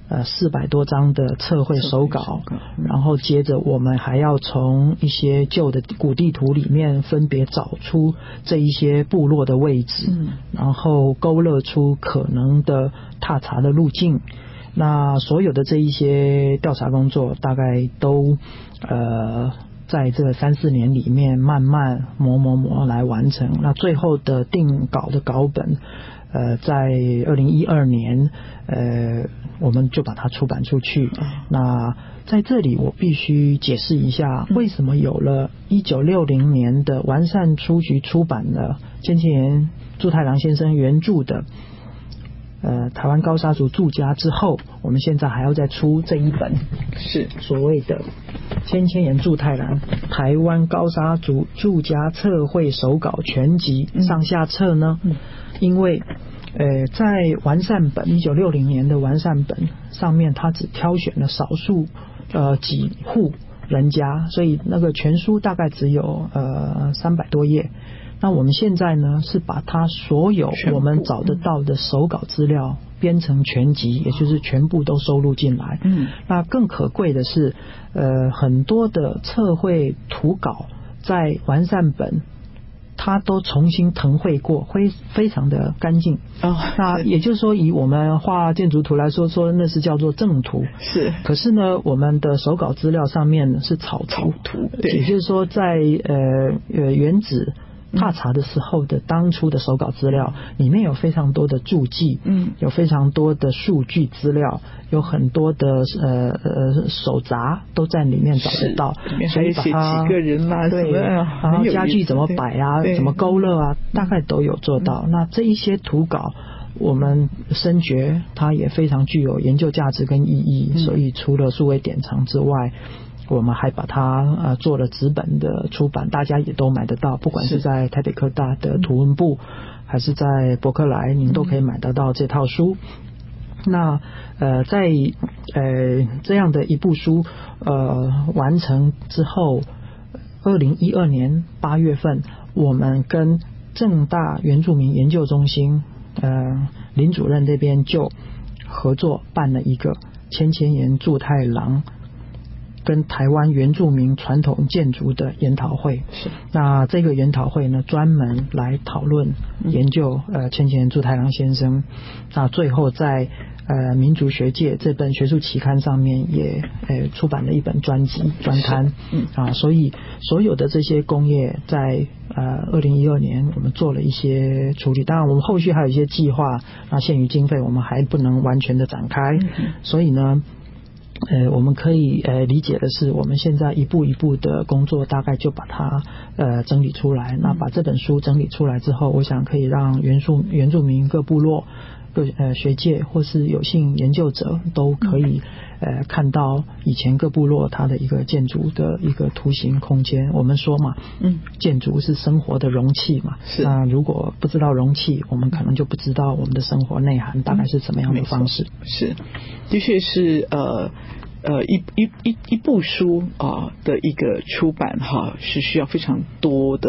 ，400多张的测绘手稿，然后接着我们还要从一些旧的古地图里面分别找出这一些部落的位置，然后勾勒出可能的踏查的路径。那所有的这一些调查工作大概都在这3-4年里面慢慢磨来完成。那最后的定稿的稿本在2012年我们就把它出版出去。那在这里我必须解释一下，为什么有了1960年的完善书局出版的千千岩祝太郎先生原著的台湾高砂族住家之后，我们现在还要再出这一本是所谓的千千岩祝太郎台湾高砂族住家测绘手稿全集上下册呢？因为在完善本1960年的完善本上面，他只挑选了少数几户人家，所以那个全书大概只有300多页。那我们现在呢，是把它所有我们找得到的手稿资料编成全集，也就是全部都收录进来。那更可贵的是很多的测绘图稿在完善本它都重新誊绘过，非常的干净。那也就是说，以我们画建筑图来说那是叫做正图。 是。 可是呢，我们的手稿资料上面是草图。也就是说在原址踏查的时候的当初的手稿资料，里面有非常多的注记，有非常多的数据资料，有很多的手札都在里面找得到， 所以把它几个人啦， 对，然后家具怎么摆啊，怎么勾勒啊，大概都有做到。那这一些图稿，我们深觉它也非常具有研究价值跟意义，所以除了数位典藏之外，我们还把它做了纸本的出版，大家也都买得到，不管是在台北科大的图文部，还是在博客来，您都可以买得到这套书。那在这样的一部书完成之后，2012年8月份，我们跟政大原住民研究中心林主任这边就合作办了一个千岩助太郎跟台湾原住民传统建筑的研讨会。是，那这个研讨会呢，专门来讨论研究千岩助太郎先生。那最后在民族学界这本学术期刊上面也出版了一本专刊。所以所有的这些工业在2012年我们做了一些处理，当然我们后续还有一些计划，那限于经费我们还不能完全的展开，所以呢我们可以理解的是，我们现在一步一步的工作大概就把它整理出来。那把这本书整理出来之后，我想可以让原住民各部落、各学界或是有幸研究者都可以看到以前各部落它的一个建筑的一个图形空间。我们说嘛，建筑是生活的容器嘛。那如果不知道容器，我们可能就不知道我们的生活内涵大概是怎么样的方式。是， 的确是一部书的一个出版是需要非常多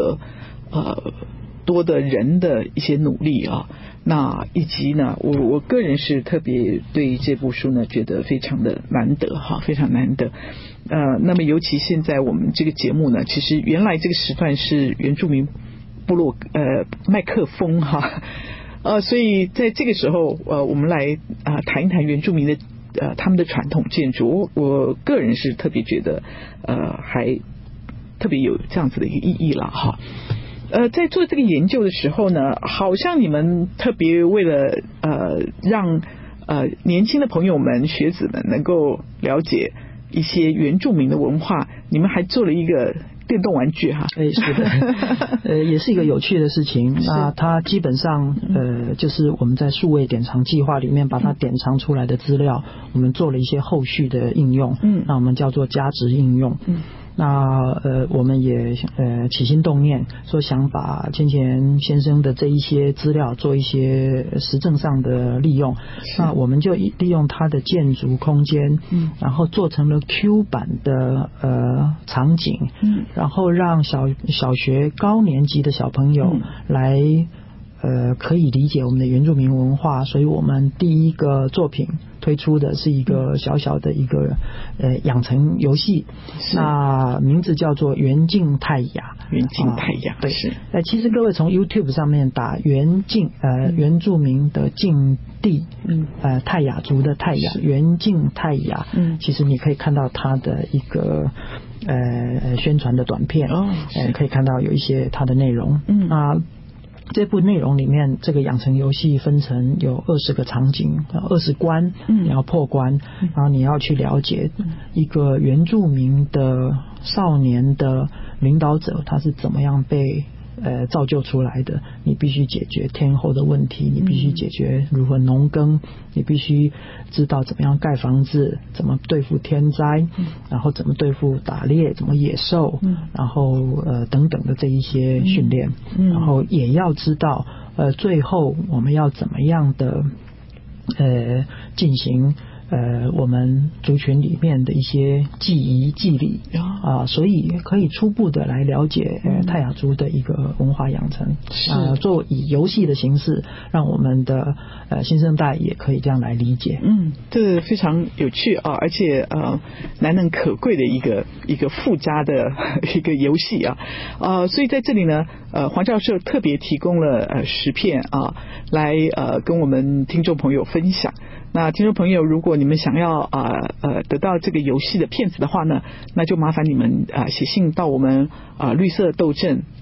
的人的一些努力那以及呢，我个人是特别对这部书呢觉得非常的难得非常难得。那么尤其现在我们这个节目呢，其实原来这个时段是原住民部落麦克风所以在这个时候我们来谈一谈原住民的他们的传统建筑，我个人是特别觉得还特别有这样子的一个意义了在做这个研究的时候呢，好像你们特别为了让年轻的朋友们、学子们能够了解一些原住民的文化，你们还做了一个电动玩具是的，也是一个有趣的事情。那它基本上就是我们在数位典藏计划里面把它典藏出来的资料，我们做了一些后续的应用，那我们叫做加值应用。那我们也起心动念说想把千岩先生的这一些资料做一些实证上的利用，那我们就利用他的建筑空间，然后做成了 Q 版的场景，然后让小学高年级的小朋友来可以理解我们的原住民文化。所以我们第一个作品推出的是一个小小的一个养成游戏，那名字叫做原境泰雅。原境泰雅，对，是。其实各位从 YouTube 上面打原境原住民的境地，泰雅族的泰雅，原境泰雅，其实你可以看到它的一个宣传的短片，可以看到有一些它的内容。那这部内容里面，这个养成游戏分成有20个场景，20关，你要破关，然后你要去了解一个原住民的少年的领导者，他是怎么样被造就出来的。你必须解决天候的问题，你必须解决如何农耕，你必须知道怎么样盖房子，怎么对付天灾，然后怎么对付打猎，怎么野兽，然后等等的这一些训练，然后也要知道最后我们要怎么样的进行我们族群里面的一些祭仪祭礼所以可以初步的来了解泰雅族的一个文化养成，做以游戏的形式，让我们的新生代也可以这样来理解。 这非常有趣而且难能可贵的一个附加的一个游戏所以在这里呢黄教授特别提供了10片来跟我们听众朋友分享。那听众朋友，如果你们想要得到这个游戏的片子的话呢，那就麻烦你们写信到我们绿色斗阵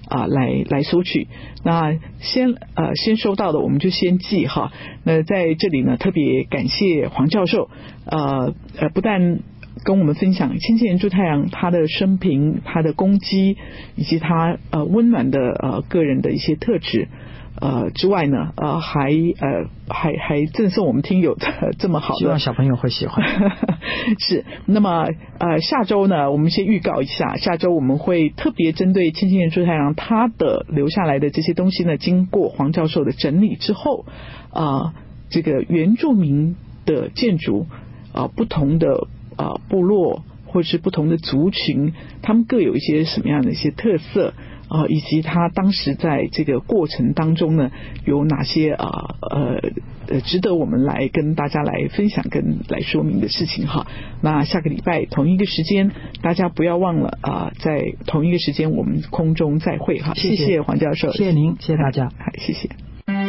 来索取。那先收到的我们就先寄哈。那在这里呢，特别感谢黄教授，不但跟我们分享千千年猪太阳他的生平、他的功绩以及他温暖的个人的一些特质。之外呢，还赠送我们听友这么好的， 希望小朋友会喜欢。 是，那么下周呢，我们先预告一下，下周我们会特别针对千千年猪太阳他的留下来的这些东西呢，经过黄教授的整理之后，这个原住民的建筑不同的部落或是不同的族群，他们各有一些什么样的一些特色。以及他当时在这个过程当中呢，有哪些值得我们来跟大家来分享跟来说明的事情哈。那下个礼拜同一个时间，大家不要忘了在同一个时间我们空中再会哈。谢谢黄教授， 谢谢您，谢谢大家， 好，谢谢。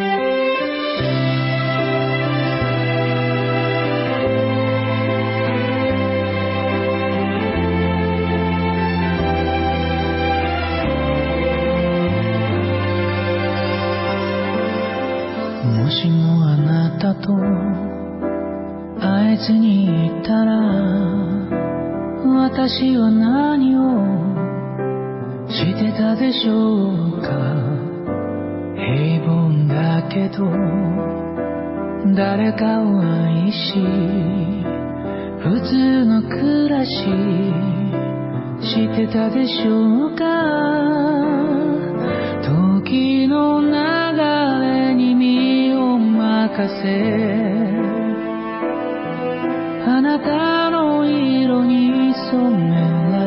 もしもあなたと会えずにいたら私は何をしてたでしょうか。平凡だけど誰かを愛し普通の暮らししてたでしょうか。時の流れに身を任せあなたの色に染めら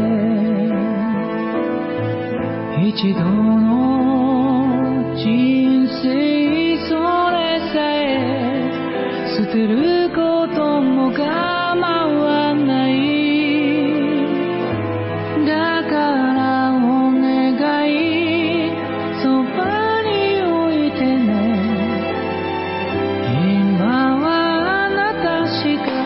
れ一度の人生それさえ捨てることも構わない。だからお願いそばに置いてね。今はあなたしか。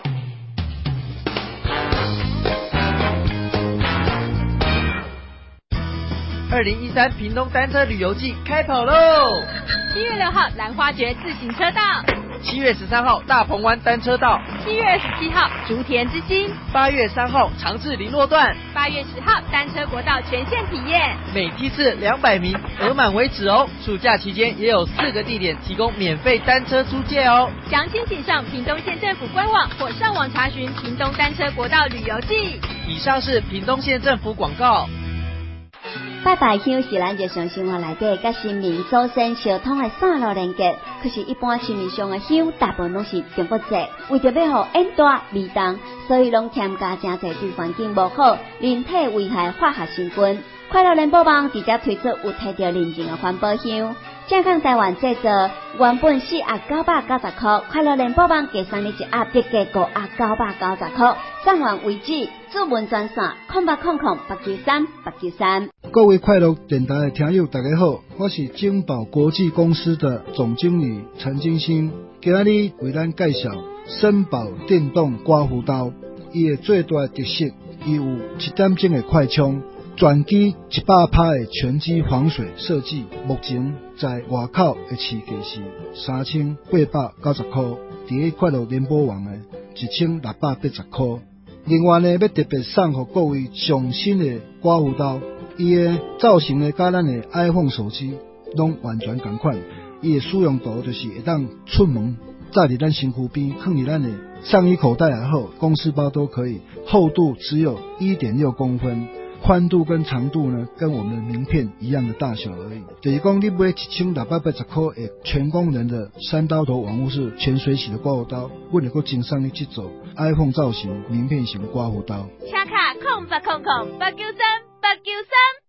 2013屏东单车旅游季开跑喽 ！7月6号兰花蕨自行车道 ，7月13号大鹏湾单车道 ，7月27号竹田之星 ，8月3号长治林落段 ，8月10号单车国道全线体验， 每梯次200名，额满为止哦。暑假期间也有4个地点提供免费单车租借哦。 详情请上屏东县政府官网或上网查询屏东单车国道旅游季。 以上是屏东县政府广告。 拜拜香是咱日常生活内底甲神明祖先相通的线路连接，可是一般市面上的香大部分拢是并不济，为着要互烟大味重，所以拢添加真侪对环境无好、人体危害化学成分。快乐联播网直接推出有摕到认证的环保香，正港台湾制造，原本4盒990块，快乐联播网加送你1盒，特价5盒990块，送完为止。注文专线0800-893-893。 各位快乐电台的听友大家好，我是金宝国际公司的总经理陈金星，今日为咱介绍森宝电动刮胡刀。伊的最大的特色，伊有1点钟的快充，全机100%的全机防水设计。目前在外口的市价是3890块，伫快乐联播网的1680块。另外呢，要特别送给各位上新的刮胡刀，伊的造型呢，甲咱的 iPhone 手机拢完全同款。伊的使用度就是会当出门，载伫咱身躯边，放伫咱的上衣口袋也好，公事包都可以。厚度只有 1.6 公分，宽度跟长度呢，跟我们的名片一样的大小而已。就是讲你买1680块的全功能的3刀头网屋式全水洗的刮胡刀，我能够赠送你这组 iPhone 造型名片型刮胡刀。 车卡0800-893-893。